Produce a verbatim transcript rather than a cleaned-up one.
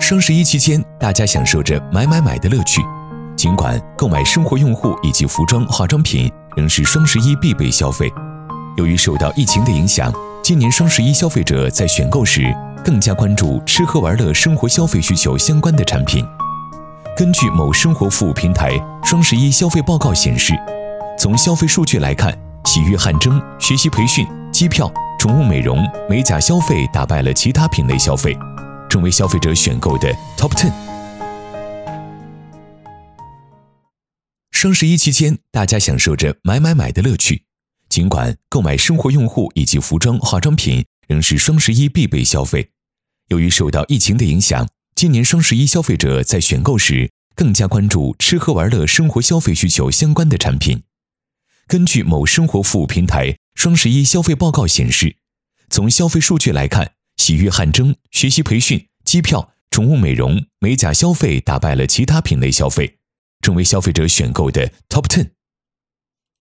双十一期间，大家享受着买买买的乐趣。尽管购买生活用户以及服装、化妆品仍是双十一必备消费，由于受到疫情的影响，今年双十一消费者在选购时更加关注吃喝玩乐生活消费需求相关的产品。根据某生活服务平台双十一消费报告显示，从消费数据来看，洗浴汗蒸、学习培训、机票、宠物美容、美甲消费打败了其他品类消费，成为消费者选购的 Top 十。双十一期间，大家享受着买买买的乐趣。尽管购买生活用户以及服装、化妆品仍是双十一必备消费，由于受到疫情的影响，今年双十一消费者在选购时更加关注吃喝玩乐生活消费需求相关的产品。根据某生活服务平台双十一消费报告显示，从消费数据来看，洗浴汗蒸、学习培训、机票、宠物美容、美甲消费打败了其他品类消费，成为消费者选购的 Top 十。